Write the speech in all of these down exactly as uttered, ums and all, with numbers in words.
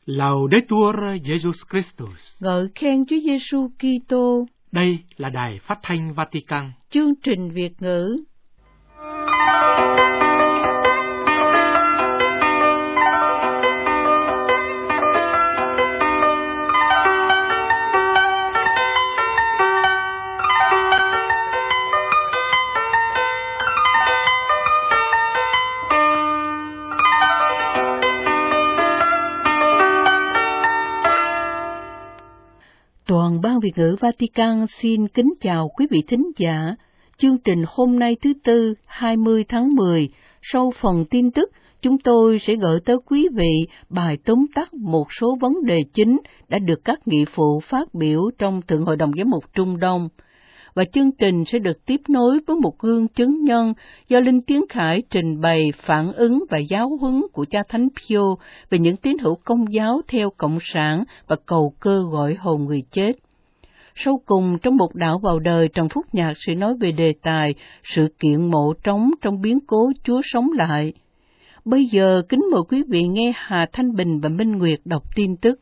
Laudetur Jesus Christus. Ngợi khen Chúa Giêsu Kitô. Đây là Đài Phát thanh Vatican. Chương trình Việt ngữ. Toàn ban Việt ngữ Vatican xin kính chào quý vị thính giả. Chương trình hôm nay thứ Tư, hai mươi tháng mười, sau phần tin tức, chúng tôi sẽ gửi tới quý vị bài tóm tắt một số vấn đề chính đã được các nghị phụ phát biểu trong Thượng Hội đồng Giám mục Trung Đông. Và chương trình sẽ được tiếp nối với một gương chứng nhân do Linh Tiến Khải trình bày phản ứng và giáo huấn của cha Thánh Pio về những tín hữu Công giáo theo Cộng sản và cầu cơ gọi hồn người chết. Sau cùng, trong một đạo vào đời, Trần Phúc Nhạc sẽ nói về đề tài sự kiện mộ trống trong biến cố Chúa sống lại. Bây giờ, kính mời quý vị nghe Hà Thanh Bình và Minh Nguyệt đọc tin tức.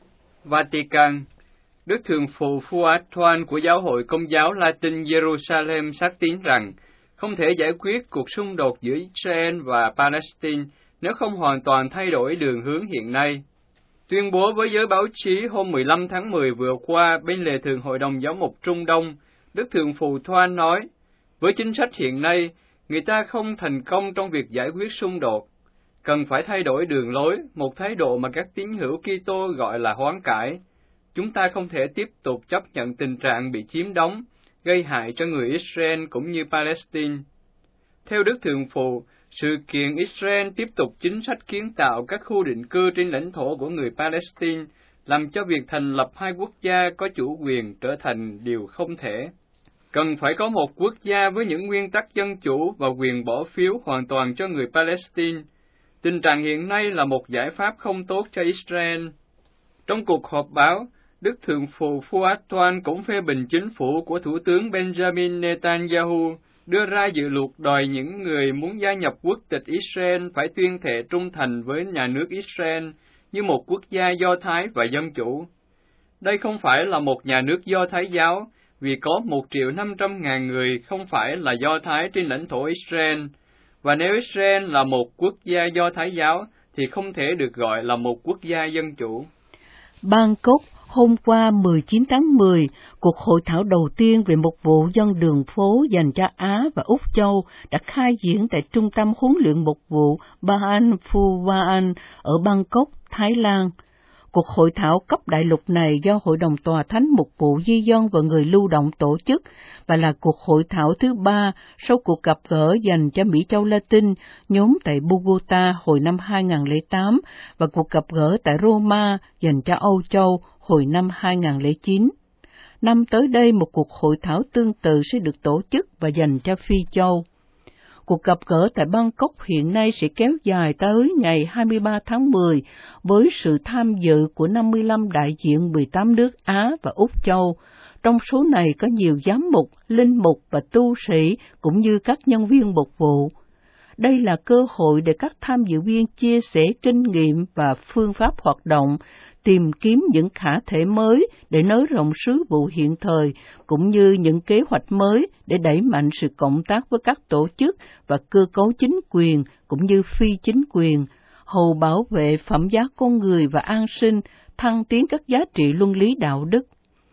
Vatican. Đức Thường phụ Fuad của Giáo hội Công giáo Latin Jerusalem xác tín rằng không thể giải quyết cuộc xung đột giữa Israel và Palestine nếu không hoàn toàn thay đổi đường hướng hiện nay. Tuyên bố với giới báo chí hôm mười lăm tháng mười vừa qua bên lề Thượng Hội đồng Giáo mục Trung Đông, Đức Thường phụ Thoan nói, với chính sách hiện nay, người ta không thành công trong việc giải quyết xung đột. Cần phải thay đổi đường lối, một thái độ mà các tín hữu Kitô gọi là hoán cải. Chúng ta không thể tiếp tục chấp nhận tình trạng bị chiếm đóng, gây hại cho người Israel cũng như Palestine. Theo Đức Thượng phụ, sự kiện Israel tiếp tục chính sách kiến tạo các khu định cư trên lãnh thổ của người Palestine, làm cho việc thành lập hai quốc gia có chủ quyền trở thành điều không thể. Cần phải có một quốc gia với những nguyên tắc dân chủ và quyền bỏ phiếu hoàn toàn cho người Palestine. Tình trạng hiện nay là một giải pháp không tốt cho Israel. Trong cuộc họp báo, Đức Thượng phụ Fuad cũng phê bình chính phủ của Thủ tướng Benjamin Netanyahu, đưa ra dự luật đòi những người muốn gia nhập quốc tịch Israel phải tuyên thệ trung thành với nhà nước Israel như một quốc gia Do Thái và dân chủ. Đây không phải là một nhà nước Do Thái giáo, vì có một triệu năm trăm ngàn người không phải là Do Thái trên lãnh thổ Israel, và nếu Israel là một quốc gia Do Thái giáo, thì không thể được gọi là một quốc gia dân chủ. Bangkok, hôm qua mười chín tháng mười, cuộc hội thảo đầu tiên về một vụ dân đường phố dành cho Á và Úc Châu đã khai diễn tại Trung tâm huấn luyện mục vụ Baan Phu Vaan ở Bangkok, Thái Lan. Cuộc hội thảo cấp đại lục này do Hội đồng Tòa Thánh Mục vụ Di dân và người lưu động tổ chức và là cuộc hội thảo thứ ba sau cuộc gặp gỡ dành cho Mỹ Châu Latin nhóm tại Bogota hồi năm hai không không tám và cuộc gặp gỡ tại Roma dành cho Âu Châu hồi năm hai không không chín. Năm tới đây, một cuộc hội thảo tương tự sẽ được tổ chức và dành cho Phi Châu. Cuộc gặp gỡ tại Bangkok hiện nay sẽ kéo dài tới ngày hai mươi ba tháng mười với sự tham dự của năm mươi lăm đại diện mười tám nước Á và Úc Châu. Trong số này có nhiều giám mục, linh mục và tu sĩ cũng như các nhân viên mục vụ. Đây là cơ hội để các tham dự viên chia sẻ kinh nghiệm và phương pháp hoạt động, tìm kiếm những khả thể mới để nới rộng sứ vụ hiện thời, cũng như những kế hoạch mới để đẩy mạnh sự cộng tác với các tổ chức và cơ cấu chính quyền, cũng như phi chính quyền, hầu bảo vệ phẩm giá con người và an sinh, thăng tiến các giá trị luân lý đạo đức.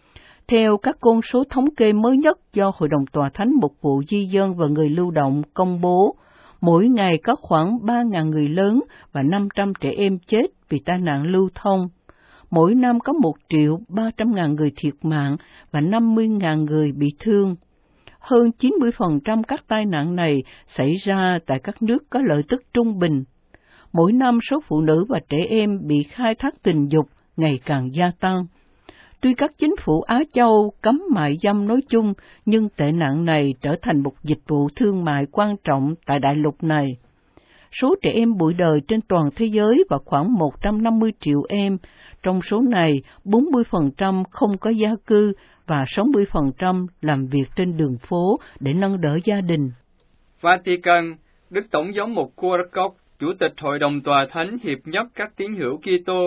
Theo các con số thống kê mới nhất do Hội đồng Tòa Thánh Mục vụ Di dân và người lưu động công bố, mỗi ngày có khoảng ba nghìn người lớn và năm trăm trẻ em chết vì tai nạn lưu thông. Mỗi năm có một triệu ba trăm ngàn người thiệt mạng và năm mươi ngàn người bị thương. Hơn chín mươi phần trăm các tai nạn này xảy ra tại các nước có lợi tức trung bình. Mỗi năm số phụ nữ và trẻ em bị khai thác tình dục ngày càng gia tăng. Tuy các chính phủ Á Châu cấm mại dâm nói chung, nhưng tệ nạn này trở thành một dịch vụ thương mại quan trọng tại đại lục này. Số trẻ em bụi đời trên toàn thế giới vào khoảng một trăm năm mươi triệu em, trong số này bốn mươi phần trăm không có gia cư và sáu mươi phần trăm làm việc trên đường phố để nâng đỡ gia đình. Vatican, Đức Tổng giám mục Kurakov, Chủ tịch Hội đồng Tòa Thánh Hiệp nhất các tín hữu Kitô,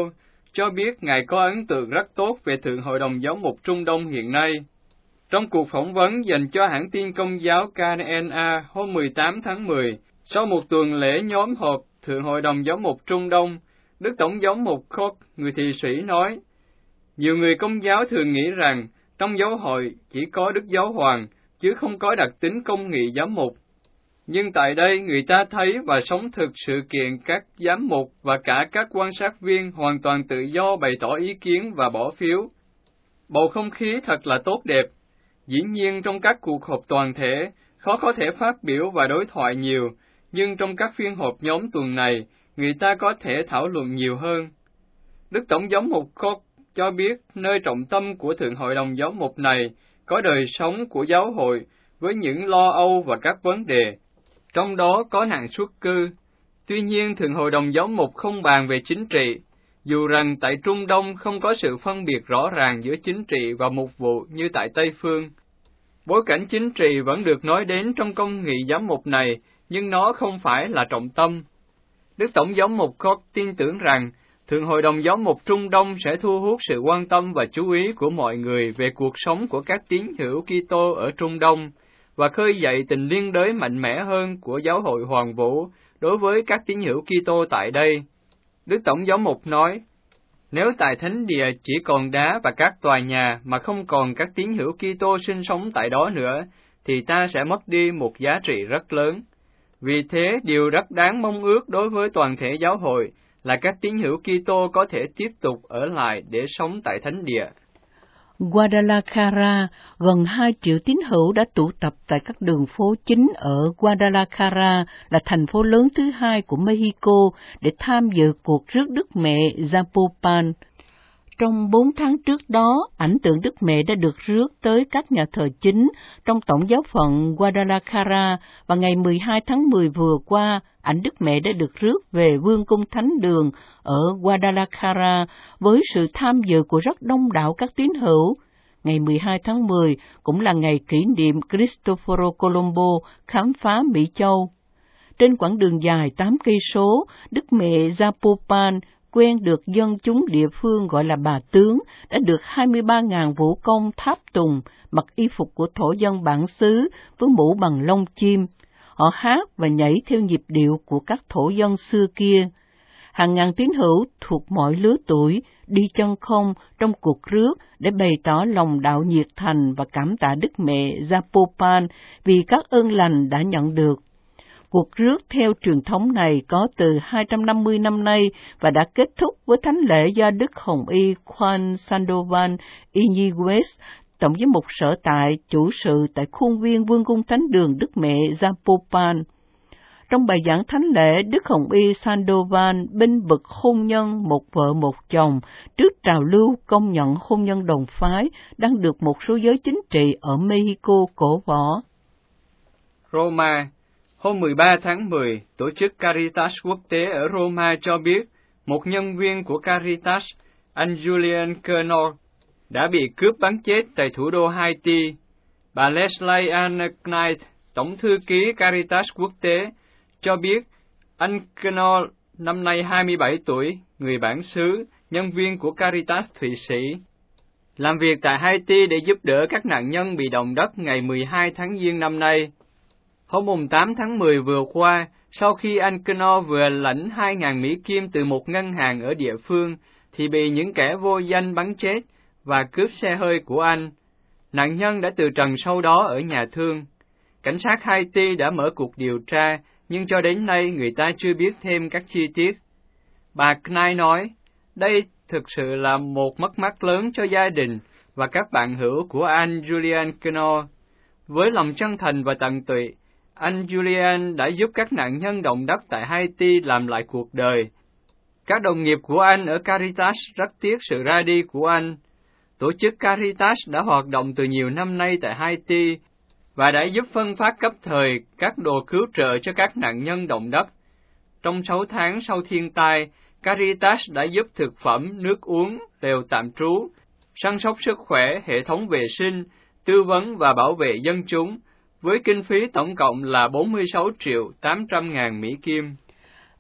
cho biết Ngài có ấn tượng rất tốt về Thượng Hội đồng Giáo mục Trung Đông hiện nay. Trong cuộc phỏng vấn dành cho hãng tin Công giáo K N A hôm mười tám tháng mười, sau một tuần lễ nhóm họp Thượng Hội đồng Giáo mục Trung Đông, Đức Tổng giám mục Koch, người Thụy Sĩ nói, nhiều người Công giáo thường nghĩ rằng trong giáo hội chỉ có Đức Giáo Hoàng, chứ không có đặc tính công nghị giám mục. Nhưng tại đây, người ta thấy và sống thực sự kiện các giám mục và cả các quan sát viên hoàn toàn tự do bày tỏ ý kiến và bỏ phiếu. Bầu không khí thật là tốt đẹp. Dĩ nhiên trong các cuộc họp toàn thể, khó có thể phát biểu và đối thoại nhiều, nhưng trong các phiên họp nhóm tuần này, người ta có thể thảo luận nhiều hơn. Đức Tổng giám mục Koch cho biết nơi trọng tâm của Thượng Hội đồng Giáo mục này có đời sống của giáo hội với những lo âu và các vấn đề, trong đó có nạn xuất cư. Tuy nhiên, Thượng Hội đồng Giáo mục không bàn về chính trị, dù rằng tại Trung Đông không có sự phân biệt rõ ràng giữa chính trị và mục vụ như tại Tây Phương. Bối cảnh chính trị vẫn được nói đến trong công nghị giám mục này, nhưng nó không phải là trọng tâm. Đức Tổng giám mục Koch tin tưởng rằng Thượng Hội đồng Giáo mục Trung Đông sẽ thu hút sự quan tâm và chú ý của mọi người về cuộc sống của các tín hữu Kitô ở Trung Đông, và khơi dậy tình liên đới mạnh mẽ hơn của giáo hội Hoàn Vũ đối với các tín hữu Kitô tại đây. Đức Tổng giám mục nói, nếu tại thánh địa chỉ còn đá và các tòa nhà mà không còn các tín hữu Kitô sinh sống tại đó nữa, thì ta sẽ mất đi một giá trị rất lớn. Vì thế, điều rất đáng mong ước đối với toàn thể giáo hội là các tín hữu Kitô có thể tiếp tục ở lại để sống tại thánh địa. Guadalajara, gần hai triệu tín hữu đã tụ tập tại các đường phố chính ở Guadalajara, là thành phố lớn thứ hai của Mexico, để tham dự cuộc rước Đức Mẹ Zapopan. Trong bốn tháng trước đó, ảnh tượng Đức Mẹ đã được rước tới các nhà thờ chính trong tổng giáo phận Guadalajara, và ngày mười hai tháng mười vừa qua, ảnh Đức Mẹ đã được rước về Vương cung Thánh đường ở Guadalajara với sự tham dự của rất đông đảo các tín hữu. Ngày mười hai tháng mười cũng là ngày kỷ niệm Cristoforo Colombo khám phá Mỹ Châu. Trên quãng đường dài tám cây số, Đức Mẹ Zapopan quen được dân chúng địa phương gọi là bà tướng, đã được hai mươi ba nghìn vũ công tháp tùng, mặc y phục của thổ dân bản xứ với mũ bằng lông chim. Họ hát và nhảy theo nhịp điệu của các thổ dân xưa kia. Hàng ngàn tín hữu thuộc mọi lứa tuổi đi chân không trong cuộc rước để bày tỏ lòng đạo nhiệt thành và cảm tạ Đức Mẹ Zapopan vì các ơn lành đã nhận được. Cuộc rước theo truyền thống này có từ hai trăm năm mươi năm nay và đã kết thúc với thánh lễ do Đức Hồng Y Juan Sandoval Iñiguez, Tổng giám mục sở tại, chủ sự tại khuôn viên Vương cung Thánh đường Đức Mẹ Zapopan. Trong bài giảng thánh lễ, Đức Hồng Y Sandoval bênh vực hôn nhân một vợ một chồng trước trào lưu công nhận hôn nhân đồng phái đang được một số giới chính trị ở Mexico cổ võ. Roma, hôm mười ba tháng mười, tổ chức Caritas quốc tế ở Roma cho biết một nhân viên của Caritas, anh Julian Kernor, đã bị cướp bắn chết tại thủ đô Haiti. Bà Leslie Ann Knight, tổng thư ký Caritas quốc tế, cho biết anh Kernor năm nay hai mươi bảy tuổi, người bản xứ, nhân viên của Caritas Thụy Sĩ, làm việc tại Haiti để giúp đỡ các nạn nhân bị động đất ngày mười hai tháng Giêng năm nay. Hôm tám tháng mười vừa qua, sau khi anh Kernor vừa lãnh hai nghìn Mỹ Kim từ một ngân hàng ở địa phương, thì bị những kẻ vô danh bắn chết và cướp xe hơi của anh. Nạn nhân đã từ trần sau đó ở nhà thương. Cảnh sát Haiti đã mở cuộc điều tra, nhưng cho đến nay người ta chưa biết thêm các chi tiết. Bà Knight nói, đây thực sự là một mất mát lớn cho gia đình và các bạn hữu của anh Julian Kernor. Với lòng chân thành và tận tụy, anh Julian đã giúp các nạn nhân động đất tại Haiti làm lại cuộc đời. Các đồng nghiệp của anh ở Caritas rất tiếc sự ra đi của anh. Tổ chức Caritas đã hoạt động từ nhiều năm nay tại Haiti và đã giúp phân phát cấp thời các đồ cứu trợ cho các nạn nhân động đất. Trong sáu tháng sau thiên tai, Caritas đã giúp thực phẩm, nước uống, lều tạm trú, săn sóc sức khỏe, hệ thống vệ sinh, tư vấn và bảo vệ dân chúng, với kinh phí tổng cộng là bốn mươi sáu triệu tám trăm ngàn Mỹ Kim.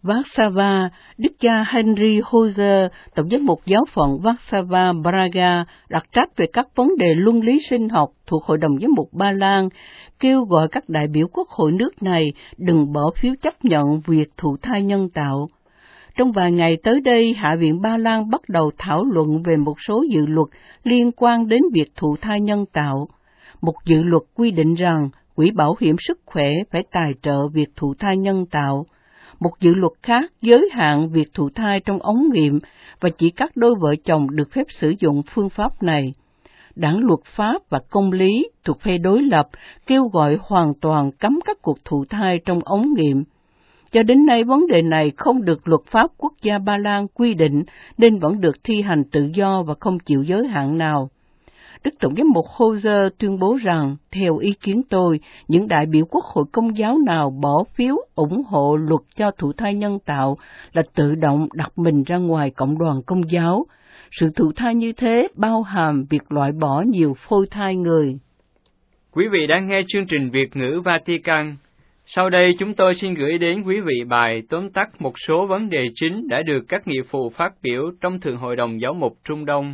Warsaw, Đức cha Henry Hoser, Tổng giám mục giáo phận Warsaw Praga, đặc trách về các vấn đề luân lý sinh học thuộc Hội đồng giám mục Ba Lan, kêu gọi các đại biểu quốc hội nước này đừng bỏ phiếu chấp nhận việc thụ thai nhân tạo. Trong vài ngày tới đây, Hạ viện Ba Lan bắt đầu thảo luận về một số dự luật liên quan đến việc thụ thai nhân tạo. Một dự luật quy định rằng Quỹ Bảo hiểm Sức khỏe phải tài trợ việc thụ thai nhân tạo. Một dự luật khác giới hạn việc thụ thai trong ống nghiệm và chỉ các đôi vợ chồng được phép sử dụng phương pháp này. Đảng Luật pháp và Công lý thuộc phe đối lập kêu gọi hoàn toàn cấm các cuộc thụ thai trong ống nghiệm. Cho đến nay, vấn đề này không được luật pháp quốc gia Ba Lan quy định nên vẫn được thi hành tự do và không chịu giới hạn nào. Đức Tổng giám mục Hoser tuyên bố rằng, theo ý kiến tôi, những đại biểu quốc hội Công giáo nào bỏ phiếu ủng hộ luật cho thụ thai nhân tạo là tự động đặt mình ra ngoài cộng đoàn Công giáo. Sự thụ thai như thế bao hàm việc loại bỏ nhiều phôi thai người. Quý vị đang nghe chương trình Việt ngữ Vatican. Sau đây chúng tôi xin gửi đến quý vị bài tóm tắt một số vấn đề chính đã được các nghị phụ phát biểu trong Thượng Hội đồng Giáo mục Trung Đông.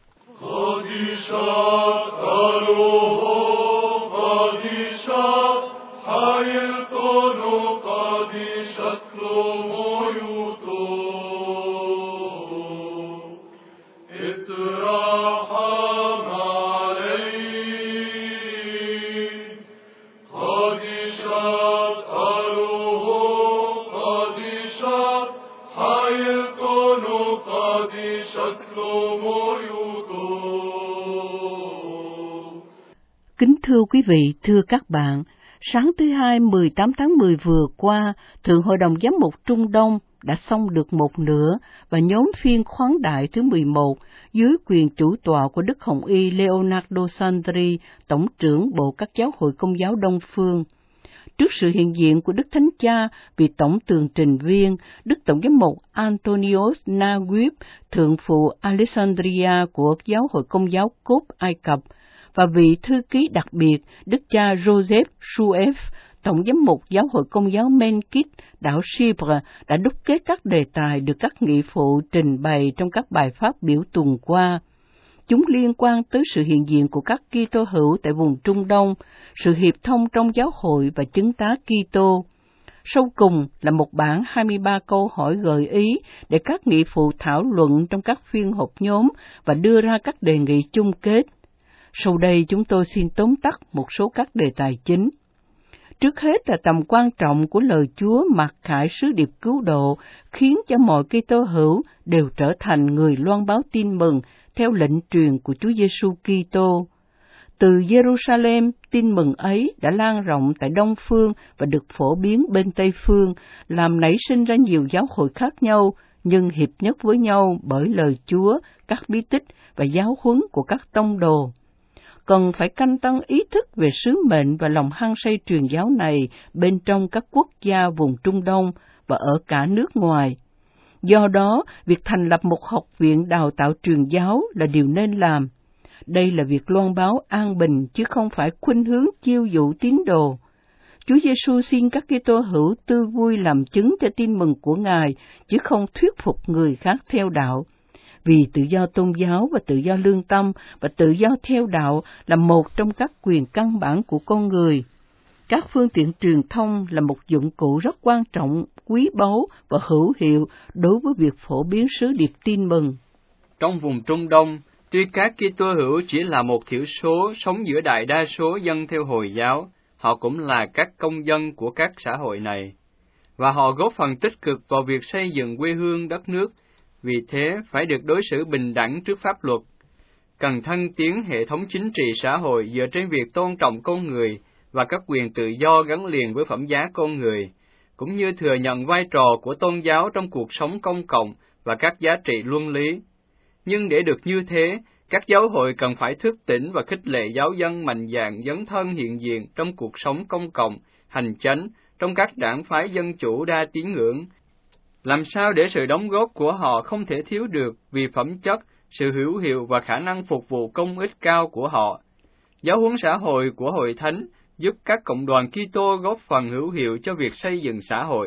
Kính thưa quý vị, thưa các bạn, sáng thứ Hai mười tám tháng mười vừa qua, Thượng Hội đồng Giám mục Trung Đông đã xong được một nửa và nhóm phiên khoáng đại thứ mười một dưới quyền chủ tọa của Đức Hồng Y Leonardo Sandri, Tổng trưởng Bộ các giáo hội Công giáo Đông Phương. Trước sự hiện diện của Đức Thánh Cha, vị Tổng tường trình viên, Đức Tổng giám mục Antonios Naguib, Thượng phụ Alexandria của Giáo hội Công giáo Cốp Ai Cập, và vị thư ký đặc biệt Đức cha Joseph Suev, Tổng giám mục Giáo hội Công giáo Menkit, đảo Chypre, đã đúc kết các đề tài được các nghị phụ trình bày trong các bài phát biểu tuần qua. Chúng liên quan tới sự hiện diện của các Kitô hữu tại vùng Trung Đông, sự hiệp thông trong giáo hội và chứng tá Kitô. Sau cùng là một bản hai mươi ba câu hỏi gợi ý để các nghị phụ thảo luận trong các phiên họp nhóm và đưa ra các đề nghị chung kết. Sau đây chúng tôi xin tóm tắt một số các đề tài chính. Trước hết là tầm quan trọng của lời Chúa mặc khải sứ điệp cứu độ, khiến cho mọi Kitô hữu đều trở thành người loan báo tin mừng theo lệnh truyền của Chúa Giêsu Kitô. Từ Jerusalem, tin mừng ấy đã lan rộng tại Đông Phương và được phổ biến bên Tây Phương, làm nảy sinh ra nhiều giáo hội khác nhau, nhưng hiệp nhất với nhau bởi lời Chúa, các bí tích và giáo huấn của các tông đồ. Cần phải canh tăng ý thức về sứ mệnh và lòng hăng say truyền giáo này bên trong các quốc gia vùng Trung Đông và ở cả nước ngoài. Do đó, việc thành lập một học viện đào tạo truyền giáo là điều nên làm. Đây là việc loan báo an bình chứ không phải khuynh hướng chiêu dụ tín đồ. Chúa Giêsu xin các Kitô hữu tư vui làm chứng cho tin mừng của Ngài, chứ không thuyết phục người khác theo đạo. Vì tự do tôn giáo và tự do lương tâm và tự do theo đạo là một trong các quyền căn bản của con người. Các phương tiện truyền thông là một dụng cụ rất quan trọng, quý báu và hữu hiệu đối với việc phổ biến sứ điệp tin mừng. Trong vùng Trung Đông, tuy các Kitô hữu chỉ là một thiểu số sống giữa đại đa số dân theo Hồi giáo, họ cũng là các công dân của các xã hội này, và họ góp phần tích cực vào việc xây dựng quê hương đất nước, vì thế phải được đối xử bình đẳng trước pháp luật. Cần thăng tiến hệ thống chính trị xã hội dựa trên việc tôn trọng con người và các quyền tự do gắn liền với phẩm giá con người, cũng như thừa nhận vai trò của tôn giáo trong cuộc sống công cộng và các giá trị luân lý. Nhưng để được như thế, các giáo hội cần phải thức tỉnh và khích lệ giáo dân mạnh dạn dấn thân hiện diện trong cuộc sống công cộng, hành chánh, trong các đảng phái dân chủ đa tín ngưỡng. Làm sao để sự đóng góp của họ không thể thiếu được vì phẩm chất, sự hữu hiệu và khả năng phục vụ công ích cao của họ. Giáo huấn xã hội của Hội Thánh giúp các cộng đoàn Kitô góp phần hữu hiệu cho việc xây dựng xã hội,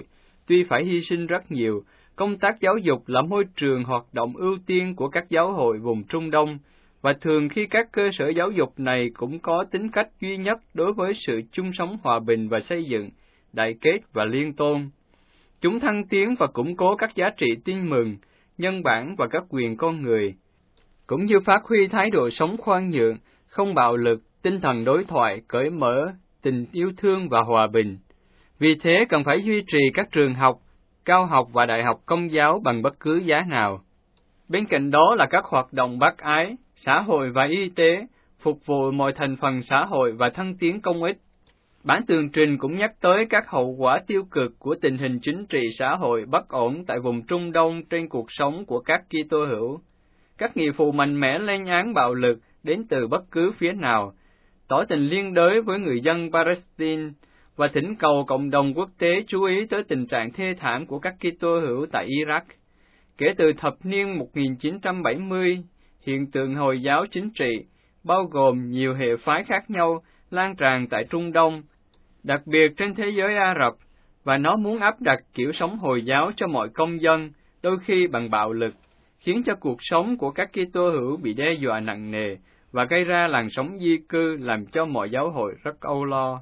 Tuy phải hy sinh rất nhiều, công tác giáo dục là môi trường hoạt động ưu tiên của các giáo hội vùng Trung Đông, và thường khi các cơ sở giáo dục này cũng có tính cách duy nhất đối với sự chung sống hòa bình và xây dựng, đại kết và liên tôn. Chúng thăng tiến và củng cố các giá trị tin mừng, nhân bản và các quyền con người, cũng như phát huy thái độ sống khoan nhượng, không bạo lực, tinh thần đối thoại, cởi mở, tình yêu thương và hòa bình. Vì thế cần phải duy trì các trường học, cao học và đại học công giáo bằng bất cứ giá nào. Bên cạnh đó là các hoạt động bác ái, xã hội và y tế, phục vụ mọi thành phần xã hội và thăng tiến công ích. Bản tường trình cũng nhắc tới các hậu quả tiêu cực của tình hình chính trị xã hội bất ổn tại vùng Trung Đông trên cuộc sống của các Kitô hữu. Các nghị phụ mạnh mẽ lên án bạo lực đến từ bất cứ phía nào, tỏ tình liên đới với người dân Palestine và thỉnh cầu cộng đồng quốc tế chú ý tới tình trạng thê thảm của các Kitô hữu tại Iraq. Kể từ thập niên một nghìn chín trăm bảy mươi, hiện tượng Hồi giáo chính trị, bao gồm nhiều hệ phái khác nhau, lan tràn tại Trung Đông, đặc biệt trên thế giới Ả Rập, và nó muốn áp đặt kiểu sống Hồi giáo cho mọi công dân, đôi khi bằng bạo lực, khiến cho cuộc sống của các Kitô hữu bị đe dọa nặng nề và gây ra làn sóng di cư làm cho mọi giáo hội rất âu lo.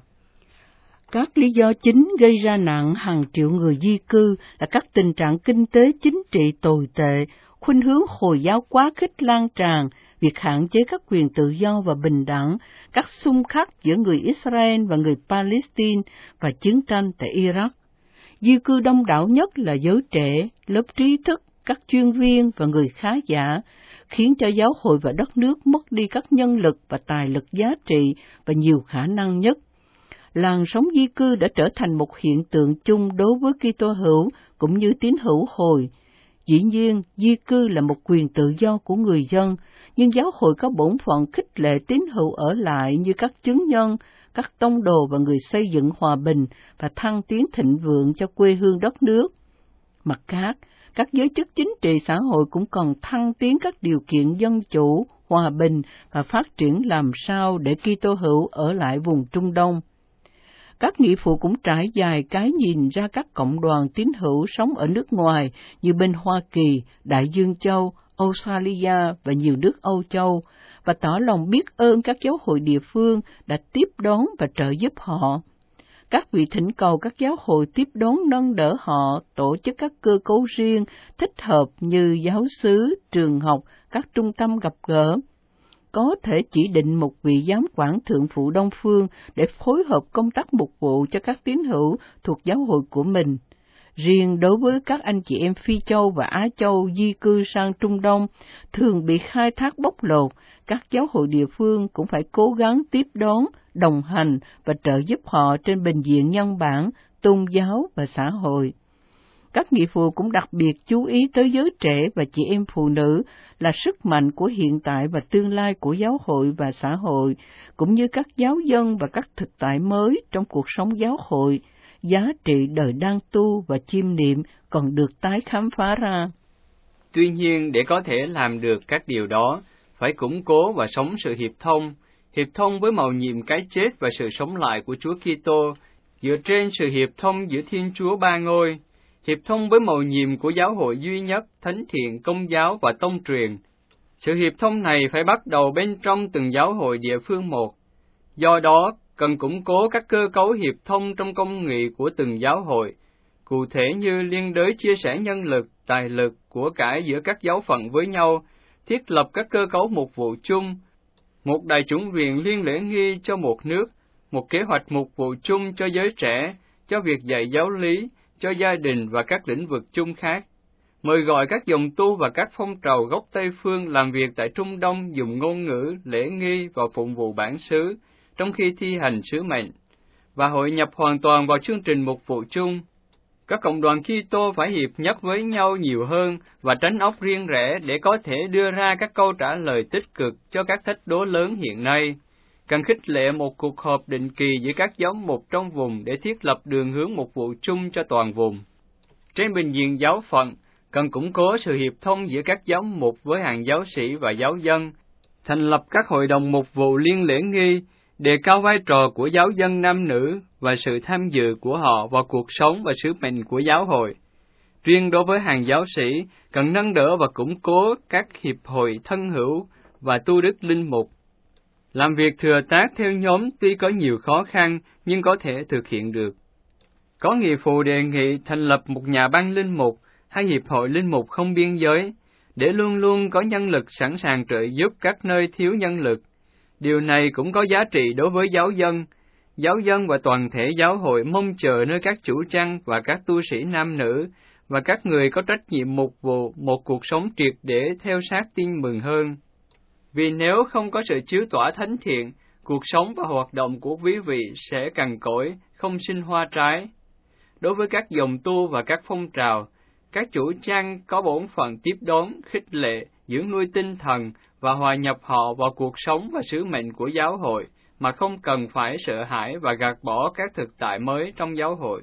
Các lý do chính gây ra nạn hàng triệu người di cư là các tình trạng kinh tế chính trị tồi tệ, khuynh hướng Hồi giáo quá khích lan tràn, việc hạn chế các quyền tự do và bình đẳng, các xung khắc giữa người Israel và người Palestine và chiến tranh tại Iraq. Di cư đông đảo nhất là giới trẻ, lớp trí thức, các chuyên viên và người khá giả, khiến cho giáo hội và đất nước mất đi các nhân lực và tài lực giá trị và nhiều khả năng nhất. Làn sóng di cư đã trở thành một hiện tượng chung đối với Kitô hữu cũng như tín hữu Hồi. Dĩ nhiên, di cư là một quyền tự do của người dân, nhưng giáo hội có bổn phận khích lệ tín hữu ở lại như các chứng nhân, các tông đồ và người xây dựng hòa bình và thăng tiến thịnh vượng cho quê hương đất nước. Mặt khác, các giới chức chính trị xã hội cũng cần thăng tiến các điều kiện dân chủ, hòa bình và phát triển làm sao để Kitô hữu ở lại vùng Trung Đông. Các nghị phụ cũng trải dài cái nhìn ra các cộng đoàn tín hữu sống ở nước ngoài như bên Hoa Kỳ, Đại Dương Châu, Australia và nhiều nước Âu Châu, và tỏ lòng biết ơn các giáo hội địa phương đã tiếp đón và trợ giúp họ. Các vị thỉnh cầu các giáo hội tiếp đón nâng đỡ họ, tổ chức các cơ cấu riêng thích hợp như giáo xứ, trường học, các trung tâm gặp gỡ. Có thể chỉ định một vị giám quản thượng phụ Đông Phương để phối hợp công tác mục vụ cho các tín hữu thuộc giáo hội của mình. Riêng đối với các anh chị em Phi Châu và Á Châu di cư sang Trung Đông, thường bị khai thác bóc lột, các giáo hội địa phương cũng phải cố gắng tiếp đón, đồng hành và trợ giúp họ trên bình diện nhân bản, tôn giáo và xã hội. Các nghị phụ cũng đặc biệt chú ý tới giới trẻ và chị em phụ nữ là sức mạnh của hiện tại và tương lai của giáo hội và xã hội, cũng như các giáo dân và các thực tại mới trong cuộc sống giáo hội. Giá trị đời đang tu và chiêm niệm còn được tái khám phá ra. Tuy nhiên, để có thể làm được các điều đó, phải củng cố và sống sự hiệp thông, hiệp thông với mầu nhiệm cái chết và sự sống lại của Chúa Kitô, dựa trên sự hiệp thông giữa Thiên Chúa Ba Ngôi, hiệp thông với mầu nhiệm của giáo hội duy nhất, thánh thiện, công giáo và tông truyền. Sự hiệp thông này phải bắt đầu bên trong từng giáo hội địa phương một. Do đó, cần củng cố các cơ cấu hiệp thông trong công nghị của từng giáo hội, cụ thể như liên đới chia sẻ nhân lực, tài lực, của cải giữa các giáo phận với nhau, thiết lập các cơ cấu mục vụ chung, một đại chủng viện liên lễ nghi cho một nước, một kế hoạch mục vụ chung cho giới trẻ, cho việc dạy giáo lý, cho gia đình và các lĩnh vực chung khác. Mời gọi các dòng tu và các phong trào gốc Tây Phương làm việc tại Trung Đông dùng ngôn ngữ, lễ nghi và phụng vụ bản xứ, trong khi thi hành sứ mệnh, và hội nhập hoàn toàn vào chương trình mục vụ chung. Các cộng đoàn Kitô phải hiệp nhất với nhau nhiều hơn và tránh óc riêng rẽ để có thể đưa ra các câu trả lời tích cực cho các thách đố lớn hiện nay. Cần khích lệ một cuộc họp định kỳ giữa các giáo mục trong vùng để thiết lập đường hướng mục vụ chung cho toàn vùng. Trên bình diện giáo phận, cần củng cố sự hiệp thông giữa các giáo mục với hàng giáo sĩ và giáo dân, thành lập các hội đồng mục vụ liên lễ nghi, đề cao vai trò của giáo dân nam nữ và và sự tham dự của họ vào cuộc sống và sứ mệnh của giáo hội. Riêng đối với hàng giáo sĩ, cần nâng đỡ và củng cố các hiệp hội thân hữu và tu đức linh mục. Làm việc thừa tác theo nhóm tuy có nhiều khó khăn, nhưng có thể thực hiện được. Có nghị phụ đề nghị thành lập một nhà bang linh mục hay hiệp hội linh mục không biên giới, để luôn luôn có nhân lực sẵn sàng trợ giúp các nơi thiếu nhân lực. Điều này cũng có giá trị đối với giáo dân. Giáo dân và toàn thể giáo hội mong chờ nơi các chủ trăng và các tu sĩ nam nữ và các người có trách nhiệm mục vụ một cuộc sống triệt để theo sát tin mừng hơn. Vì nếu không có sự chiếu tỏa thánh thiện, cuộc sống và hoạt động của quý vị sẽ cằn cỗi, không sinh hoa trái. Đối với các dòng tu và các phong trào, các chủ trăng có bổn phận tiếp đón, khích lệ, dưỡng nuôi tinh thần và hòa nhập họ vào cuộc sống và sứ mệnh của giáo hội, mà không cần phải sợ hãi và gạt bỏ các thực tại mới trong giáo hội.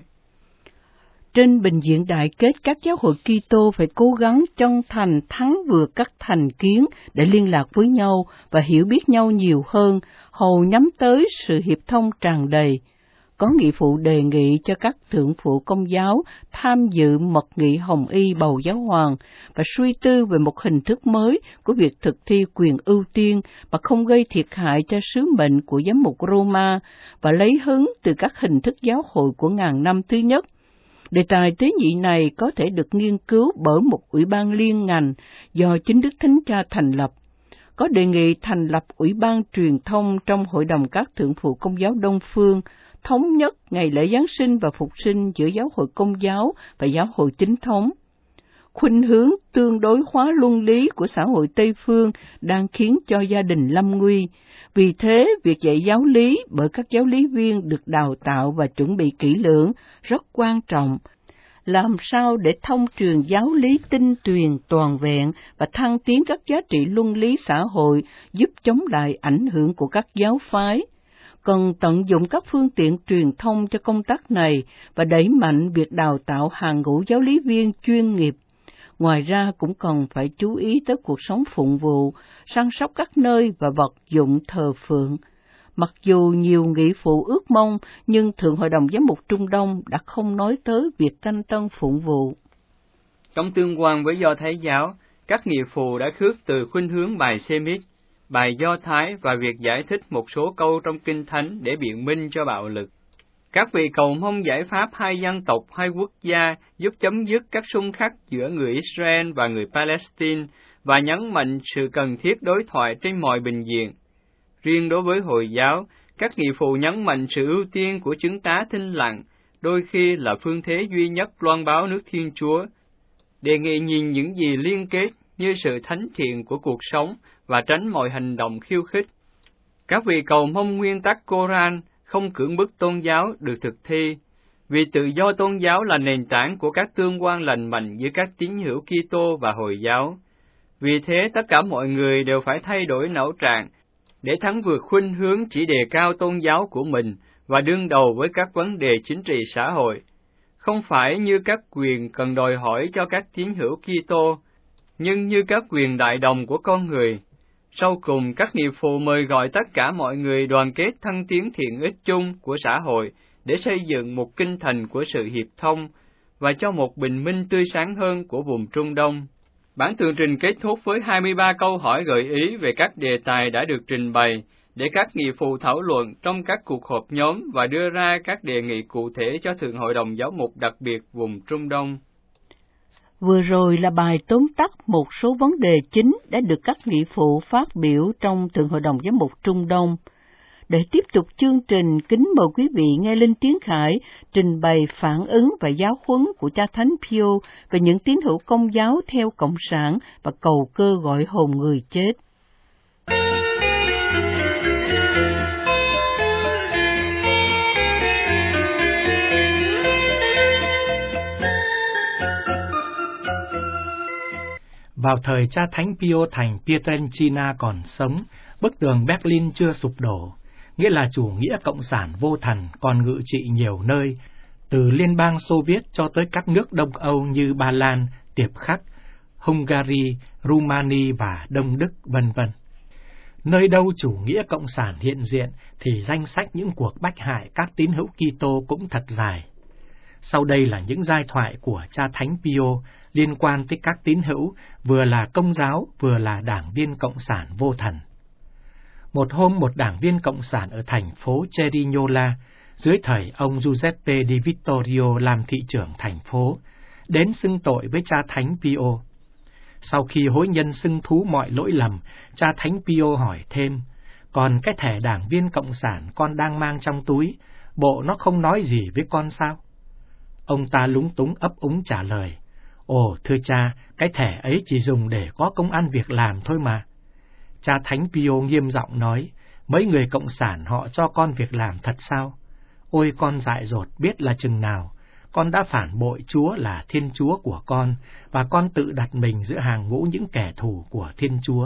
Trên bình diện đại kết, các giáo hội Kitô phải cố gắng chân thành thắng vượt các thành kiến để liên lạc với nhau và hiểu biết nhau nhiều hơn, hầu nhắm tới sự hiệp thông tràn đầy. Có nghị phụ đề nghị cho các thượng phụ Công giáo tham dự mật nghị Hồng Y bầu giáo hoàng và suy tư về một hình thức mới của việc thực thi quyền ưu tiên mà không gây thiệt hại cho sứ mệnh của giám mục Roma và lấy hứng từ các hình thức giáo hội của ngàn năm thứ nhất. Đề tài tế nhị này có thể được nghiên cứu bởi một ủy ban liên ngành do chính Đức Thánh Cha thành lập. Có đề nghị thành lập ủy ban truyền thông trong Hội đồng các thượng phụ Công giáo Đông phương, thống nhất ngày lễ Giáng sinh và Phục sinh giữa giáo hội Công giáo và giáo hội chính thống. Khuynh hướng tương đối hóa luân lý của xã hội Tây phương đang khiến cho gia đình lâm nguy. Vì thế, việc dạy giáo lý bởi các giáo lý viên được đào tạo và chuẩn bị kỹ lưỡng rất quan trọng. Làm sao để thông truyền giáo lý tinh tuyền toàn vẹn và thăng tiến các giá trị luân lý xã hội, giúp chống lại ảnh hưởng của các giáo phái. Cần tận dụng các phương tiện truyền thông cho công tác này và đẩy mạnh việc đào tạo hàng ngũ giáo lý viên chuyên nghiệp. Ngoài ra cũng cần phải chú ý tới cuộc sống phụng vụ, săn sóc các nơi và vật dụng thờ phượng. Mặc dù nhiều nghị phụ ước mong, nhưng Thượng Hội đồng Giám mục Trung Đông đã không nói tới việc canh tân phụng vụ. Trong tương quan với Do Thái giáo, các nghị phụ đã khước từ khuynh hướng bài Semit, bài Do Thái và việc giải thích một số câu trong Kinh Thánh để biện minh cho bạo lực. Các vị cầu mong giải pháp hai dân tộc, hai quốc gia giúp chấm dứt các xung khắc giữa người Israel và người Palestine và nhấn mạnh sự cần thiết đối thoại trên mọi bình diện. Riêng đối với Hồi giáo, các nghị phụ nhấn mạnh sự ưu tiên của chứng tá thinh lặng, đôi khi là phương thế duy nhất loan báo nước Thiên Chúa. Đề nghị nhìn những gì liên kết như sự thánh thiện của cuộc sống và tránh mọi hành động khiêu khích. Các vị cầu mong nguyên tắc Koran không cưỡng bức tôn giáo được thực thi, vì tự do tôn giáo là nền tảng của các tương quan lành mạnh giữa các tín hữu Kitô và Hồi giáo. Vì thế, tất cả mọi người đều phải thay đổi não trạng để thắng vượt khuynh hướng chỉ đề cao tôn giáo của mình và đương đầu với các vấn đề chính trị xã hội, không phải như các quyền cần đòi hỏi cho các tín hữu Kitô, nhưng như các quyền đại đồng của con người. Sau cùng, các nghị phụ mời gọi tất cả mọi người đoàn kết thăng tiến thiện ích chung của xã hội để xây dựng một kinh thành của sự hiệp thông và cho một bình minh tươi sáng hơn của vùng Trung Đông. Bản tường trình kết thúc với hai mươi ba câu hỏi gợi ý về các đề tài đã được trình bày để các nghị phụ thảo luận trong các cuộc họp nhóm và đưa ra các đề nghị cụ thể cho Thượng Hội đồng Giáo mục đặc biệt vùng Trung Đông. Vừa rồi là bài tóm tắt một số vấn đề chính đã được các nghị phụ phát biểu trong Thượng Hội đồng Giám mục Trung Đông. Để tiếp tục chương trình, kính mời quý vị nghe Linh Tiến Khải trình bày phản ứng và giáo huấn của cha Thánh Pio về những tín hữu Công giáo theo Cộng sản và cầu cơ gọi hồn người chết. Vào thời cha Thánh Pio thành Pietrelcina còn sống, bức tường Berlin chưa sụp đổ, nghĩa là chủ nghĩa cộng sản vô thần còn ngự trị nhiều nơi, từ Liên bang Xô Viết cho tới các nước Đông Âu như Ba Lan, Tiệp Khắc, Hungary, Rumani và Đông Đức, vân vân. Nơi đâu chủ nghĩa cộng sản hiện diện thì danh sách những cuộc bách hại các tín hữu Kitô cũng thật dài. Sau đây là những giai thoại của cha Thánh Pio liên quan tới các tín hữu vừa là Công giáo vừa là đảng viên cộng sản vô thần. Một hôm, một đảng viên cộng sản ở thành phố Cerignola, dưới thời ông Giuseppe Di Vittorio làm thị trưởng thành phố, đến xưng tội với cha Thánh Pio. Sau khi hối nhân xưng thú mọi lỗi lầm, cha Thánh Pio hỏi thêm, còn cái thẻ đảng viên cộng sản con đang mang trong túi, bộ nó không nói gì với con sao? Ông ta lúng túng ấp úng trả lời, ồ thưa cha, cái thẻ ấy chỉ dùng để có công ăn việc làm thôi mà. Cha Thánh Pio nghiêm giọng nói, mấy người cộng sản họ cho con việc làm thật sao? Ôi con dại dột biết là chừng nào, con đã phản bội Chúa là Thiên Chúa của con, và con tự đặt mình giữa hàng ngũ những kẻ thù của Thiên Chúa.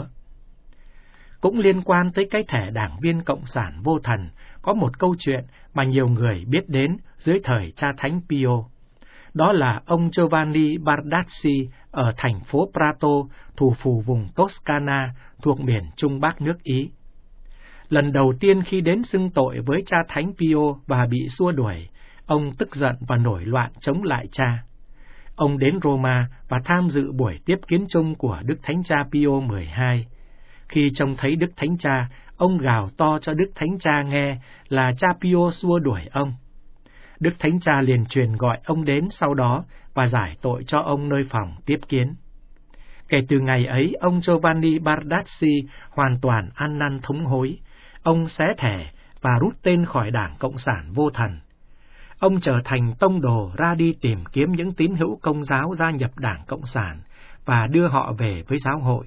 Cũng liên quan tới cái thẻ đảng viên cộng sản vô thần, có một câu chuyện mà nhiều người biết đến dưới thời cha Thánh Pio. Đó là ông Giovanni Bardazzi ở thành phố Prato, thủ phủ vùng Toscana, thuộc miền Trung Bắc nước Ý. Lần đầu tiên khi đến xưng tội với cha Thánh Pio và bị xua đuổi, ông tức giận và nổi loạn chống lại cha. Ông đến Roma và tham dự buổi tiếp kiến chung của Đức Thánh Cha Pio mười hai. Khi trông thấy Đức Thánh Cha, ông gào to cho Đức Thánh Cha nghe là cha Pio xua đuổi ông. Đức Thánh Cha liền truyền gọi ông đến sau đó và giải tội cho ông nơi phòng tiếp kiến. Kể từ ngày ấy, ông Giovanni Bardazzi hoàn toàn ăn năn thống hối. Ông xé thẻ và rút tên khỏi Đảng Cộng sản vô thần. Ông trở thành tông đồ ra đi tìm kiếm những tín hữu Công giáo gia nhập Đảng Cộng sản và đưa họ về với giáo hội.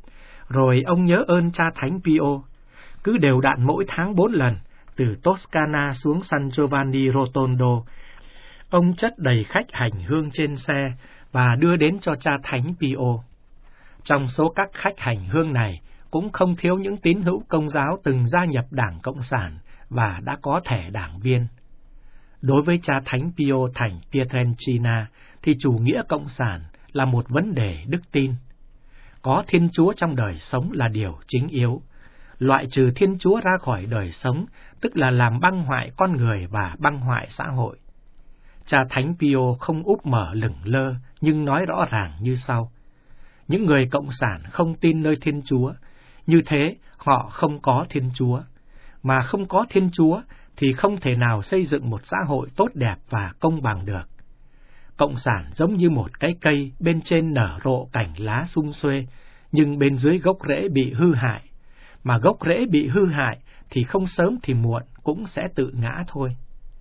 Rồi ông nhớ ơn cha Thánh Pio, cứ đều đặn mỗi tháng bốn lần, từ Toscana xuống San Giovanni Rotondo, ông chất đầy khách hành hương trên xe và đưa đến cho cha Thánh Pio. Trong số các khách hành hương này, cũng không thiếu những tín hữu Công giáo từng gia nhập Đảng Cộng sản và đã có thẻ đảng viên. Đối với cha Thánh Pio thành Pietrelcina, thì chủ nghĩa Cộng sản là một vấn đề đức tin. Có Thiên Chúa trong đời sống là điều chính yếu. Loại trừ Thiên Chúa ra khỏi đời sống, tức là làm băng hoại con người và băng hoại xã hội. Cha Thánh Pio không úp mở lửng lơ, nhưng nói rõ ràng như sau. Những người Cộng sản không tin nơi Thiên Chúa, như thế họ không có Thiên Chúa. Mà không có Thiên Chúa thì không thể nào xây dựng một xã hội tốt đẹp và công bằng được. Cộng sản giống như một cái cây, bên trên nở rộ cành lá sum xuê, nhưng bên dưới gốc rễ bị hư hại. Mà gốc rễ bị hư hại thì không sớm thì muộn cũng sẽ tự ngã thôi.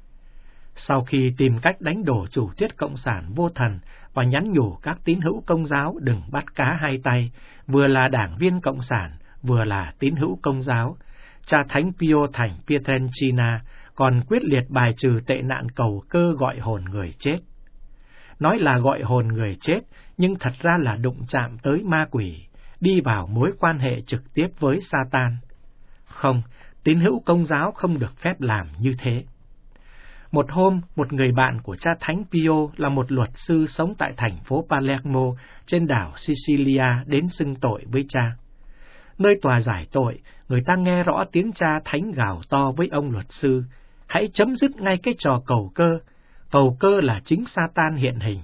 Sau khi tìm cách đánh đổ chủ thuyết Cộng sản vô thần và nhắn nhủ các tín hữu Công giáo đừng bắt cá hai tay, vừa là đảng viên Cộng sản, vừa là tín hữu Công giáo, cha Thánh Pio thành Pietrelcina còn quyết liệt bài trừ tệ nạn cầu cơ gọi hồn người chết. Nói là gọi hồn người chết, nhưng thật ra là đụng chạm tới ma quỷ, đi vào mối quan hệ trực tiếp với Satan. Không, tín hữu Công giáo không được phép làm như thế. Một hôm, một người bạn của cha Thánh Pio là một luật sư sống tại thành phố Palermo trên đảo Sicilia đến xưng tội với cha. Nơi tòa giải tội, người ta nghe rõ tiếng cha Thánh gào to với ông luật sư, hãy chấm dứt ngay cái trò cầu cơ, cầu cơ là chính Satan hiện hình.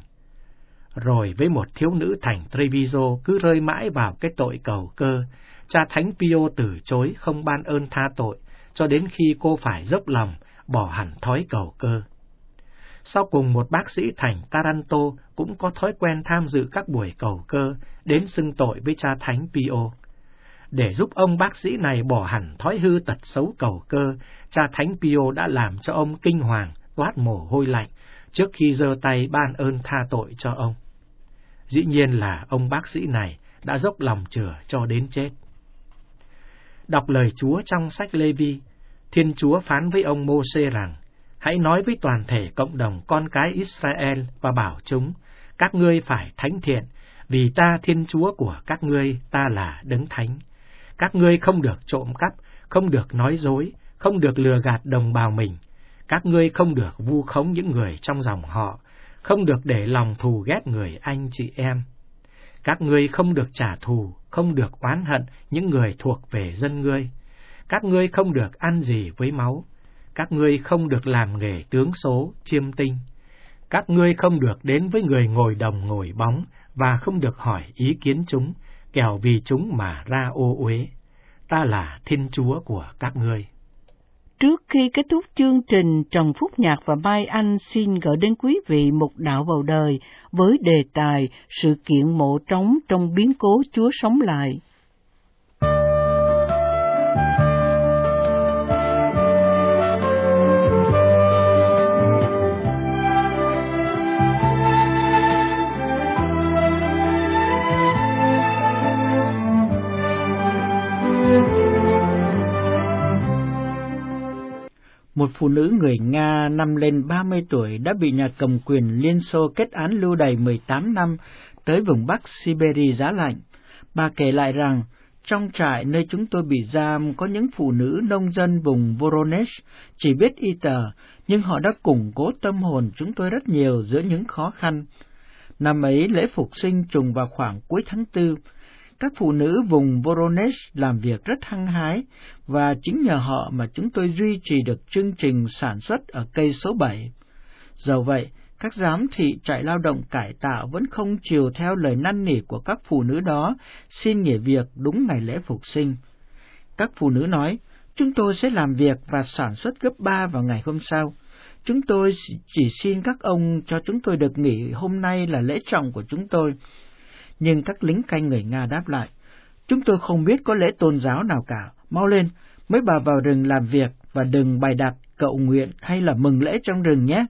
Rồi với một thiếu nữ thành Treviso cứ rơi mãi vào cái tội cầu cơ, cha Thánh Pio từ chối không ban ơn tha tội, cho đến khi cô phải dốc lòng, bỏ hẳn thói cầu cơ. Sau cùng một bác sĩ thành Taranto cũng có thói quen tham dự các buổi cầu cơ, đến xưng tội với cha Thánh Pio. Để giúp ông bác sĩ này bỏ hẳn thói hư tật xấu cầu cơ, cha Thánh Pio đã làm cho ông kinh hoàng, toát mồ hôi lạnh, trước khi giơ tay ban ơn tha tội cho ông. Dĩ nhiên là ông bác sĩ này đã dốc lòng chữa cho đến chết. Đọc lời Chúa trong sách Lê-vi, Thiên Chúa phán với ông Mô-sê rằng, hãy nói với toàn thể cộng đồng con cái Israel và bảo chúng, các ngươi phải thánh thiện, vì ta Thiên Chúa của các ngươi, ta là Đấng Thánh. Các ngươi không được trộm cắp, không được nói dối, không được lừa gạt đồng bào mình. Các ngươi không được vu khống những người trong dòng họ, không được để lòng thù ghét người anh chị em. Các ngươi không được trả thù, không được oán hận những người thuộc về dân ngươi. Các ngươi không được ăn gì với máu. Các ngươi không được làm nghề tướng số, chiêm tinh. Các ngươi không được đến với người ngồi đồng ngồi bóng, và không được hỏi ý kiến chúng, kẻo vì chúng mà ra ô uế. Ta là Thiên Chúa của các ngươi. Trước khi kết thúc chương trình, Trần Phúc Nhạc và Mai Anh xin gửi đến quý vị một đạo vào đời với đề tài sự kiện mộ trống trong biến cố Chúa sống lại. Một phụ nữ người Nga năm lên ba mươi tuổi đã bị nhà cầm quyền Liên Xô kết án lưu đày mười tám năm tới vùng Bắc Siberia giá lạnh. Bà kể lại rằng, trong trại nơi chúng tôi bị giam có những phụ nữ nông dân vùng Voronezh chỉ biết y tờ, nhưng họ đã củng cố tâm hồn chúng tôi rất nhiều giữa những khó khăn. Năm ấy lễ Phục sinh trùng vào khoảng cuối tháng tư. Các phụ nữ vùng Voronezh làm việc rất hăng hái, và chính nhờ họ mà chúng tôi duy trì được chương trình sản xuất ở cây số bảy. Dẫu vậy, các giám thị trại lao động cải tạo vẫn không chiều theo lời năn nỉ của các phụ nữ đó xin nghỉ việc đúng ngày lễ Phục sinh. Các phụ nữ nói, chúng tôi sẽ làm việc và sản xuất gấp ba vào ngày hôm sau. Chúng tôi chỉ xin các ông cho chúng tôi được nghỉ hôm nay là lễ trọng của chúng tôi. Nhưng các lính canh người Nga đáp lại, chúng tôi không biết có lễ tôn giáo nào cả, mau lên, mấy bà vào rừng làm việc và đừng bày đặt, cầu nguyện hay là mừng lễ trong rừng nhé.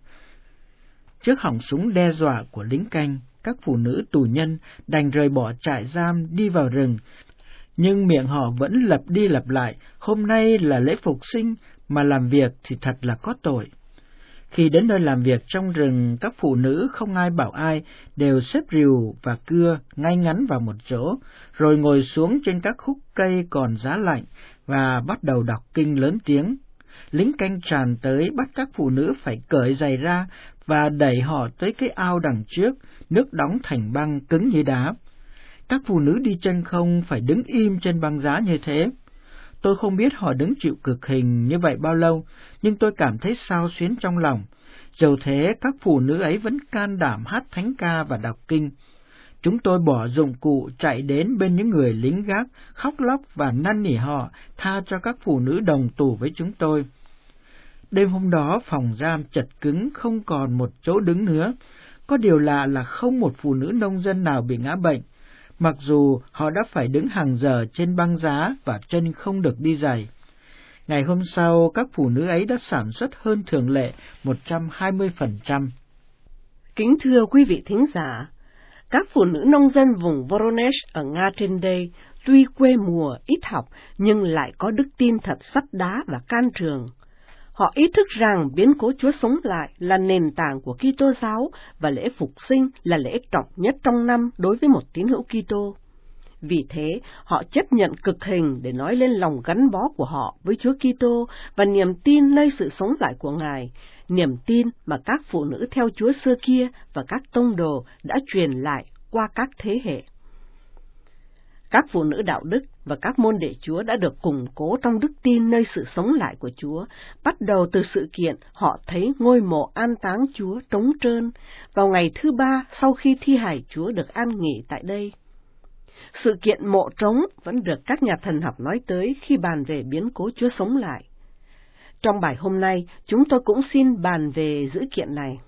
Trước họng súng đe dọa của lính canh, các phụ nữ tù nhân đành rời bỏ trại giam đi vào rừng, nhưng miệng họ vẫn lặp đi lặp lại, hôm nay là lễ Phục sinh, mà làm việc thì thật là có tội. Khi đến nơi làm việc trong rừng, các phụ nữ không ai bảo ai, đều xếp rìu và cưa ngay ngắn vào một chỗ, rồi ngồi xuống trên các khúc cây còn giá lạnh và bắt đầu đọc kinh lớn tiếng. Lính canh tràn tới bắt các phụ nữ phải cởi giày ra và đẩy họ tới cái ao đằng trước, nước đóng thành băng cứng như đá. Các phụ nữ đi chân không phải đứng im trên băng giá như thế. Tôi không biết họ đứng chịu cực hình như vậy bao lâu, nhưng tôi cảm thấy xao xuyến trong lòng. Dầu thế, các phụ nữ ấy vẫn can đảm hát thánh ca và đọc kinh. Chúng tôi bỏ dụng cụ chạy đến bên những người lính gác, khóc lóc và năn nỉ họ tha cho các phụ nữ đồng tù với chúng tôi. Đêm hôm đó, phòng giam chật cứng, không còn một chỗ đứng nữa. Có điều lạ là không một phụ nữ nông dân nào bị ngã bệnh, mặc dù họ đã phải đứng hàng giờ trên băng giá và chân không được đi giày. Ngày hôm sau, các phụ nữ ấy đã sản xuất hơn thường lệ một trăm hai mươi phần trăm. Kính thưa quý vị thính giả, các phụ nữ nông dân vùng Voronezh ở Nga trên đây tuy quê mùa, ít học, nhưng lại có đức tin thật sắt đá và can trường. Họ ý thức rằng biến cố Chúa sống lại là nền tảng của Kitô giáo và lễ Phục sinh là lễ trọng nhất trong năm đối với một tín hữu Kitô. Vì thế, họ chấp nhận cực hình để nói lên lòng gắn bó của họ với Chúa Kitô và niềm tin nơi sự sống lại của Ngài, niềm tin mà các phụ nữ theo Chúa xưa kia và các tông đồ đã truyền lại qua các thế hệ. Các phụ nữ đạo đức và các môn đệ Chúa đã được củng cố trong đức tin nơi sự sống lại của Chúa, bắt đầu từ sự kiện họ thấy ngôi mộ an táng Chúa trống trơn vào ngày thứ ba sau khi thi hài Chúa được an nghỉ tại đây. Sự kiện mộ trống vẫn được các nhà thần học nói tới khi bàn về biến cố Chúa sống lại. Trong bài hôm nay, chúng tôi cũng xin bàn về dữ kiện này.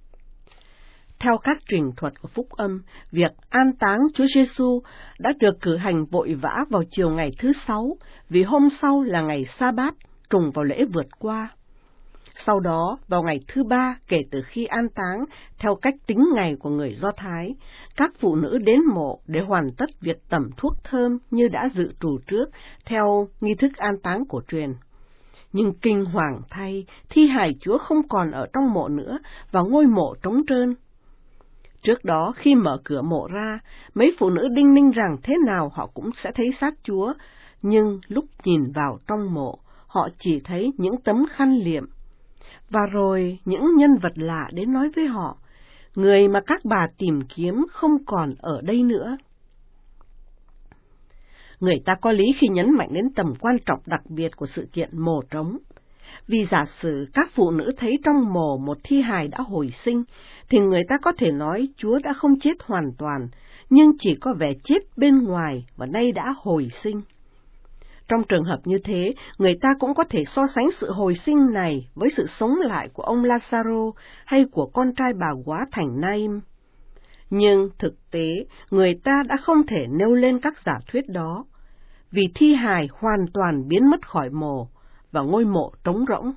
Theo các truyền thuật của Phúc Âm, việc an táng Chúa Giêsu đã được cử hành vội vã vào chiều ngày thứ sáu, vì hôm sau là ngày Sa-bát, trùng vào lễ vượt qua. Sau đó, vào ngày thứ ba kể từ khi an táng, theo cách tính ngày của người Do Thái, các phụ nữ đến mộ để hoàn tất việc tẩm thuốc thơm như đã dự trù trước, theo nghi thức an táng cổ truyền. Nhưng kinh hoàng thay, thi hài Chúa không còn ở trong mộ nữa và ngôi mộ trống trơn. Trước đó, khi mở cửa mộ ra, mấy phụ nữ đinh ninh rằng thế nào họ cũng sẽ thấy xác Chúa, nhưng lúc nhìn vào trong mộ, họ chỉ thấy những tấm khăn liệm. Và rồi những nhân vật lạ đến nói với họ, người mà các bà tìm kiếm không còn ở đây nữa. Người ta có lý khi nhấn mạnh đến tầm quan trọng đặc biệt của sự kiện mồ trống. Vì giả sử các phụ nữ thấy trong mồ một thi hài đã hồi sinh, thì người ta có thể nói Chúa đã không chết hoàn toàn, nhưng chỉ có vẻ chết bên ngoài và nay đã hồi sinh. Trong trường hợp như thế, người ta cũng có thể so sánh sự hồi sinh này với sự sống lại của ông Lazaro hay của con trai bà góa thành Naim. Nhưng thực tế, người ta đã không thể nêu lên các giả thuyết đó, vì thi hài hoàn toàn biến mất khỏi mồ và ngôi mộ trống rỗng.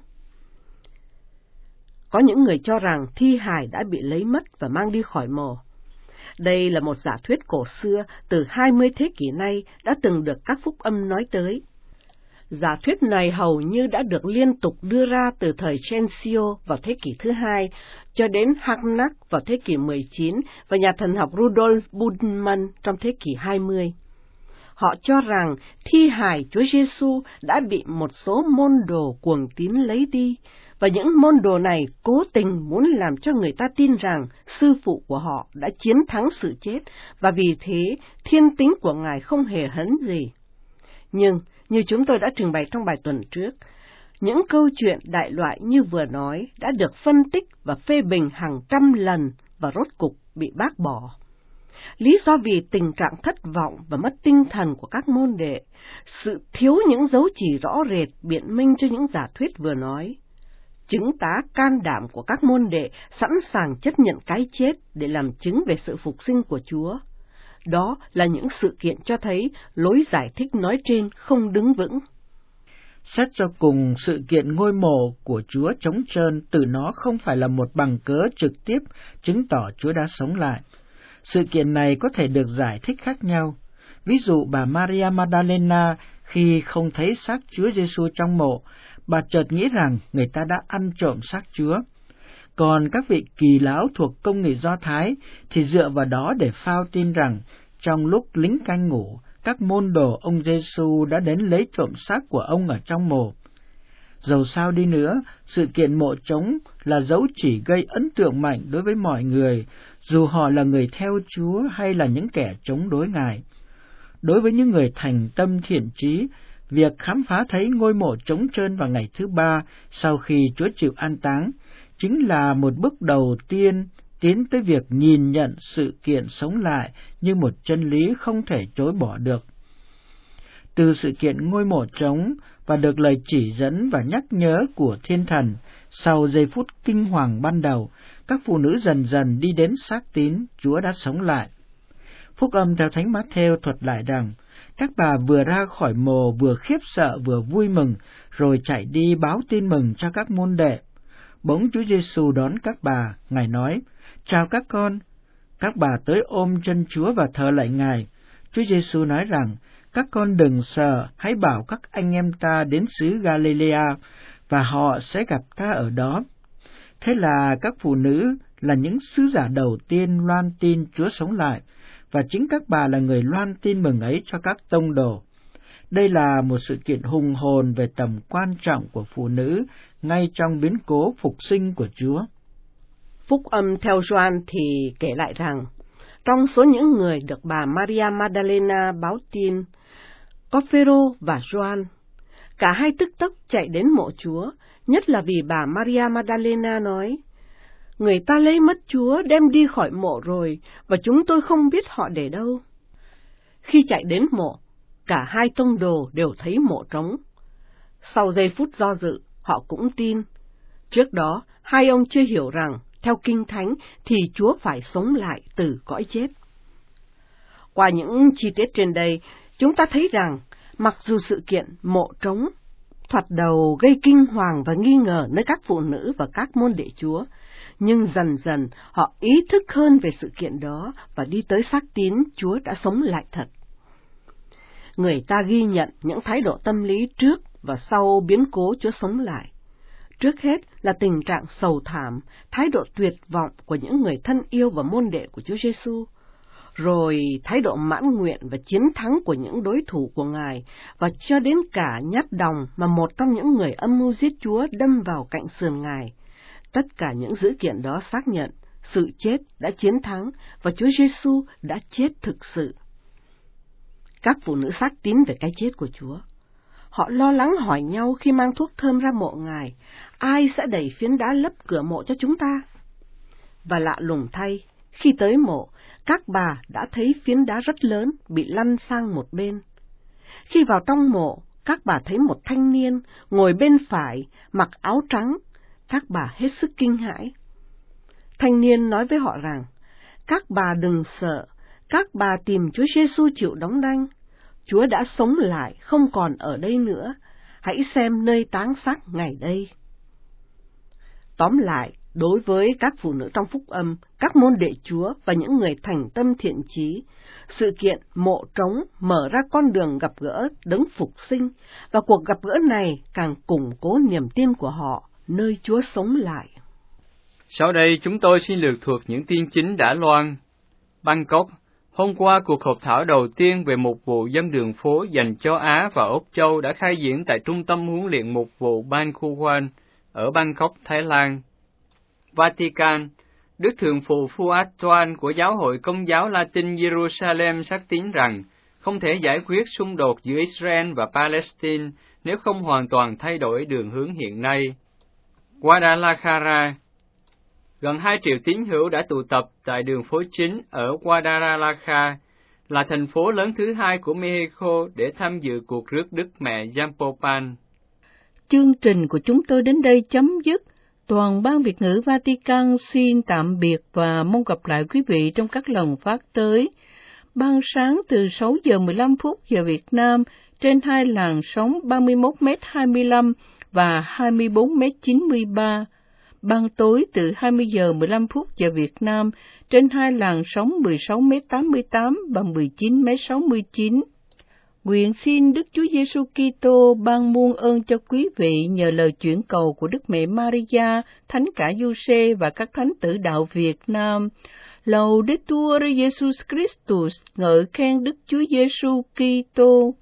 Có những người cho rằng thi hài đã bị lấy mất và mang đi khỏi mồ. Đây là một giả thuyết cổ xưa từ hai mươi thế kỷ nay đã từng được các phúc âm nói tới. Giả thuyết này hầu như đã được liên tục đưa ra từ thời Cencio vào thế kỷ thứ hai cho đến Harnack vào thế kỷ mười chín và nhà thần học Rudolf Bultmann trong thế kỷ hai mươi. Họ cho rằng thi hài Chúa Giêsu đã bị một số môn đồ cuồng tín lấy đi, và những môn đồ này cố tình muốn làm cho người ta tin rằng sư phụ của họ đã chiến thắng sự chết, và vì thế thiên tính của Ngài không hề hấn gì. Nhưng, như chúng tôi đã trình bày trong bài tuần trước, những câu chuyện đại loại như vừa nói đã được phân tích và phê bình hàng trăm lần và rốt cục bị bác bỏ. Lý do vì tình trạng thất vọng và mất tinh thần của các môn đệ, sự thiếu những dấu chỉ rõ rệt biện minh cho những giả thuyết vừa nói, chứng tá can đảm của các môn đệ sẵn sàng chấp nhận cái chết để làm chứng về sự phục sinh của Chúa. Đó là những sự kiện cho thấy lối giải thích nói trên không đứng vững. Xét cho cùng, sự kiện ngôi mộ của Chúa trống trơn từ nó không phải là một bằng cớ trực tiếp chứng tỏ Chúa đã sống lại. Sự kiện này có thể được giải thích khác nhau. Ví dụ bà Maria Magdalena khi không thấy xác Chúa Giêsu trong mộ, bà chợt nghĩ rằng người ta đã ăn trộm xác Chúa. Còn các vị kỳ lão thuộc công nghị Do Thái thì dựa vào đó để phao tin rằng trong lúc lính canh ngủ, các môn đồ ông Giêsu đã đến lấy trộm xác của ông ở trong mộ. Dầu sao đi nữa, sự kiện mộ trống là dấu chỉ gây ấn tượng mạnh đối với mọi người, dù họ là người theo Chúa hay là những kẻ chống đối Ngài. Đối với những người thành tâm thiện chí, việc khám phá thấy ngôi mộ trống trơn vào ngày thứ ba sau khi Chúa chịu an táng chính là một bước đầu tiên tiến tới việc nhìn nhận sự kiện sống lại như một chân lý không thể chối bỏ được. Từ sự kiện ngôi mộ trống và được lời chỉ dẫn và nhắc nhớ của Thiên Thần, sau giây phút kinh hoàng ban đầu, các phụ nữ dần dần đi đến xác tín Chúa đã sống lại. Phúc âm theo Thánh Mát-thêu thuật lại rằng, các bà vừa ra khỏi mồ vừa khiếp sợ vừa vui mừng, rồi chạy đi báo tin mừng cho các môn đệ. Bỗng Chúa Giêsu đón các bà, Ngài nói, chào các con. Các bà tới ôm chân Chúa và thờ lạy Ngài. Chúa Giêsu nói rằng, các con đừng sợ, hãy bảo các anh em ta đến xứ Galilea, và họ sẽ gặp ta ở đó. Thế là các phụ nữ là những sứ giả đầu tiên loan tin Chúa sống lại, và chính các bà là người loan tin mừng ấy cho các tông đồ. Đây là một sự kiện hùng hồn về tầm quan trọng của phụ nữ ngay trong biến cố phục sinh của Chúa. Phúc âm theo Gioan thì kể lại rằng, trong số những người được bà Maria Magdalena báo tin, có Phêrô và Gioan. Cả hai tức tốc chạy đến mộ Chúa, nhất là vì bà Maria Magdalena nói, người ta lấy mất Chúa đem đi khỏi mộ rồi, và chúng tôi không biết họ để đâu. Khi chạy đến mộ, cả hai tông đồ đều thấy mộ trống. Sau giây phút do dự, họ cũng tin. Trước đó, hai ông chưa hiểu rằng, theo Kinh Thánh, thì Chúa phải sống lại từ cõi chết. Qua những chi tiết trên đây, chúng ta thấy rằng, mặc dù sự kiện mộ trống thoạt đầu gây kinh hoàng và nghi ngờ nơi các phụ nữ và các môn đệ Chúa, nhưng dần dần họ ý thức hơn về sự kiện đó và đi tới xác tín Chúa đã sống lại thật. Người ta ghi nhận những thái độ tâm lý trước và sau biến cố Chúa sống lại. Trước hết là tình trạng sầu thảm, thái độ tuyệt vọng của những người thân yêu và môn đệ của Chúa Giêsu, rồi thái độ mãn nguyện và chiến thắng của những đối thủ của Ngài, và cho đến cả nhát đồng mà một trong những người âm mưu giết Chúa đâm vào cạnh sườn Ngài. Tất cả những dữ kiện đó xác nhận sự chết đã chiến thắng và Chúa Giêsu đã chết thực sự. các phụ nữ xác tín về cái chết của Chúa. Họ lo lắng hỏi nhau khi mang thuốc thơm ra mộ Ngài, ai sẽ đẩy phiến đá lấp cửa mộ cho chúng ta? Và lạ lùng thay, khi tới mộ, các bà đã thấy phiến đá rất lớn bị lăn sang một bên. Khi vào trong mộ, các bà thấy một thanh niên ngồi bên phải, mặc áo trắng. Các bà hết sức kinh hãi. Thanh niên nói với họ rằng, các bà đừng sợ, các bà tìm Chúa Giêsu chịu đóng đanh. Chúa đã sống lại, không còn ở đây nữa. Hãy xem nơi táng xác Ngài đây. Tóm lại, đối với các phụ nữ trong phúc âm, các môn đệ Chúa và những người thành tâm thiện chí, sự kiện mộ trống mở ra con đường gặp gỡ đấng phục sinh, và cuộc gặp gỡ này càng củng cố niềm tin của họ nơi Chúa sống lại. Sau đây chúng tôi xin lược thuộc những tin chính đã loan. Bangkok, hôm qua cuộc họp thảo đầu tiên về mục vụ dân đường phố dành cho Á và Úc Châu đã khai diễn tại Trung tâm huấn luyện mục vụ Ban Khu Quan ở Bangkok, Thái Lan. Vatican, Đức Thượng phụ Fuad Tuan của Giáo hội Công giáo Latin Jerusalem xác tín rằng không thể giải quyết xung đột giữa Israel và Palestine nếu không hoàn toàn thay đổi đường hướng hiện nay. Guadalajara, gần hai triệu tín hữu đã tụ tập tại đường phố chính ở Guadalajara, là thành phố lớn thứ hai của Mexico để tham dự cuộc rước Đức Mẹ Zapopan. Chương trình của chúng tôi đến đây chấm dứt. Toàn ban Việt ngữ Vatican xin tạm biệt và mong gặp lại quý vị trong các lần phát tới. Ban sáng từ sáu giờ mười lăm phút giờ Việt Nam trên hai làn sóng ba mươi mốt mét hai mươi lăm và hai mươi bốn mét chín mươi ba. Ban tối từ hai mươi giờ mười lăm phút giờ Việt Nam trên hai làn sóng mười sáu mét tám mươi tám và mười chín mét sáu mươi chín. Nguyện xin Đức Chúa Giêsu Kitô ban muôn ơn cho quý vị nhờ lời chuyển cầu của Đức Mẹ Maria, Thánh Cả Giuse và các thánh tử đạo Việt Nam. Laudetur Jesus Christus, ngợi khen Đức Chúa Giêsu Kitô.